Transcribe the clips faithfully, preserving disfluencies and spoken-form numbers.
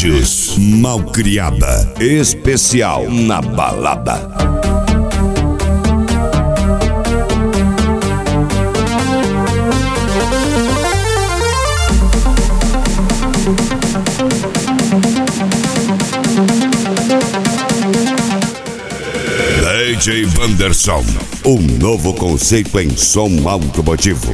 Vinícius, Malcriada, especial na balada. D J Wanderson, um novo conceito em som automotivo.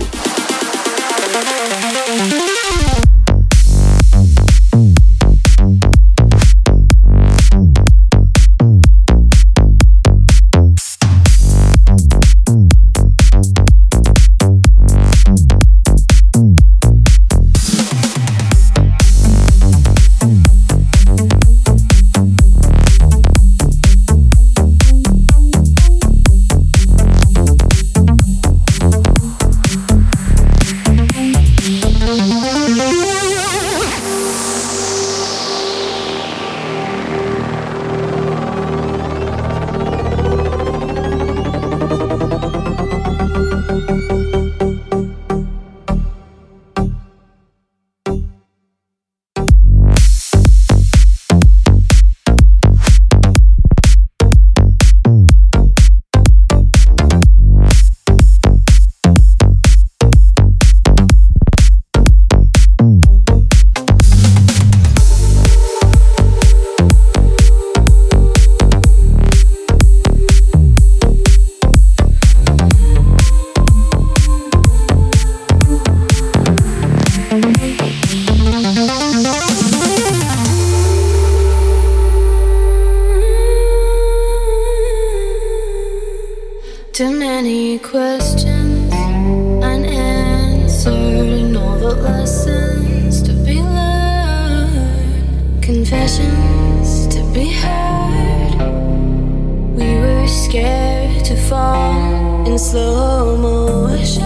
Too many questions unanswered, and all the lessons to be learned, confessions to be heard. We were scared to fall in slow motion,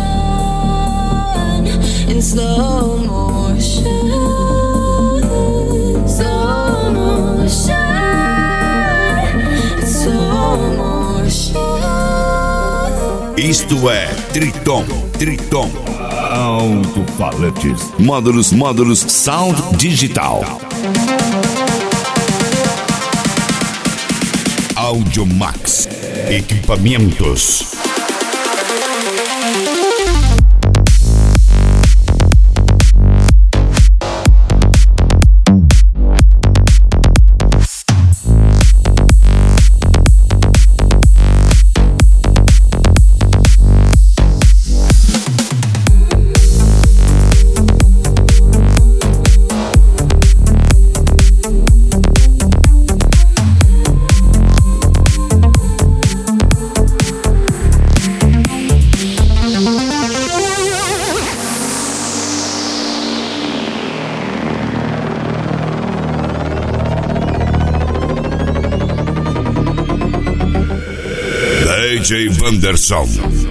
in slow motion, slow motion, in slow motion. Isto é Triton, Triton. Alto-falantes, módulos, módulos, sound digital. Audiomax, equipamentos. D J Wanderson.